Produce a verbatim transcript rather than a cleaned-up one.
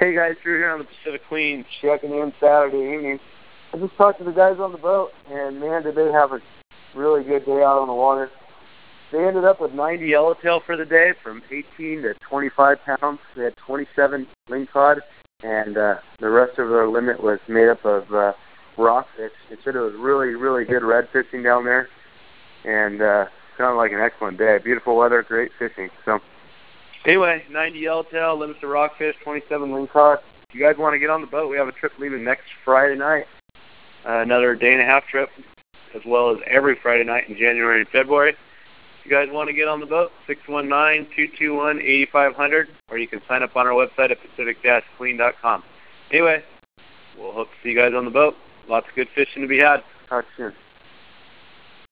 Hey guys, Drew here on the Pacific Queen, checking in Saturday evening. I just talked to the guys on the boat, and man, did they have a really good day out on the water. They ended up with ninety yellowtail for the day, from eighteen to twenty-five pounds. They had twenty-seven lingcod, and uh, the rest of their limit was made up of uh, rockfish. They said it was really, really good red fishing down there, and uh, sounded like an excellent day. Beautiful weather, great fishing. So. Anyway, ninety yellowtail, limits to rockfish, twenty-seven lingcod. If you guys want to get on the boat, we have a trip leaving next Friday night. Uh, another day and a half trip, as well as every Friday night in January and February. If you guys want to get on the boat, six one nine, two two one, eight five zero zero, or you can sign up on our website at pacific dash clean dot com. Anyway, we'll hope to see you guys on the boat. Lots of good fishing to be had. Talk soon.